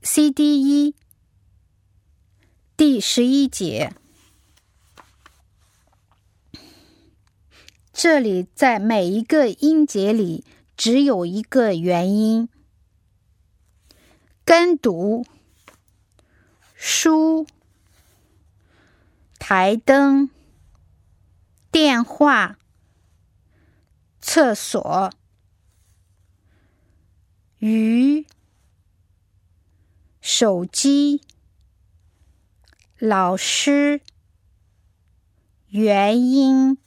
CD1 第11节，这里在每一个音节里只有一个元音。跟读、书、台灯、电话、厕所、鱼、手机、老师、原因、